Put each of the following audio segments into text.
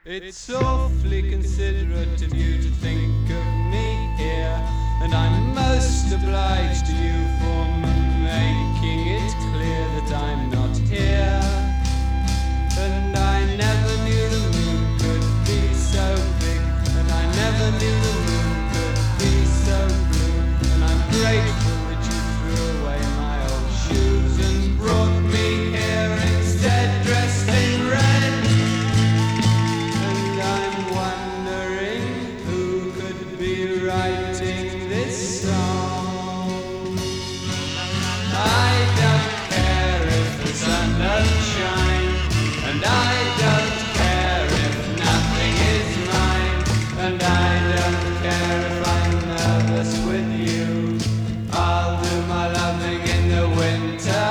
It's awfully considerate of you to think of me here, and I'm most obliged to you for making it clear that I'm not here. And I never knew the moon could be so big, and I never knew the moon could be so blue. And I'm grateful that you threw away my old shoes and brought me here instead, dressed in red. And I'm wondering who could be writing this song. I don't care if the sun doesn't shine, and I don't care if nothing is mine, and I don't care if I'm nervous with you. I'll do my loving in the winter.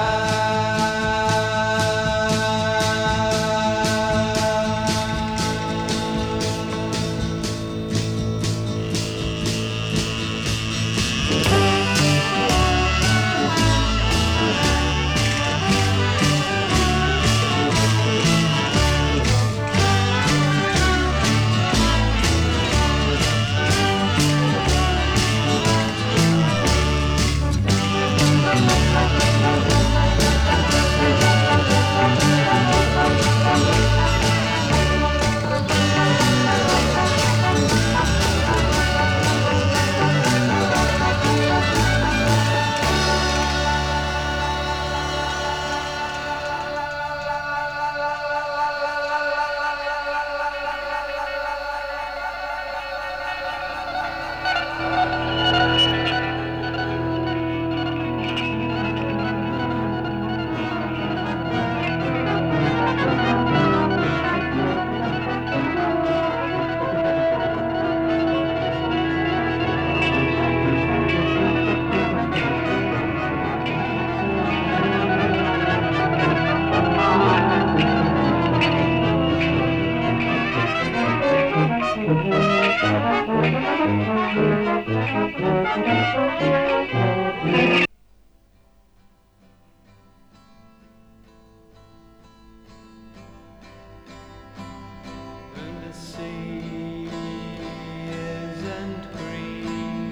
And the sea isn't green,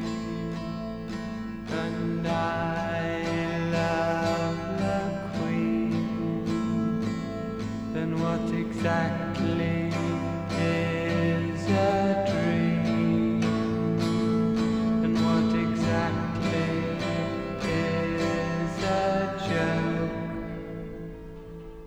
and I love the Queen. Then what exactly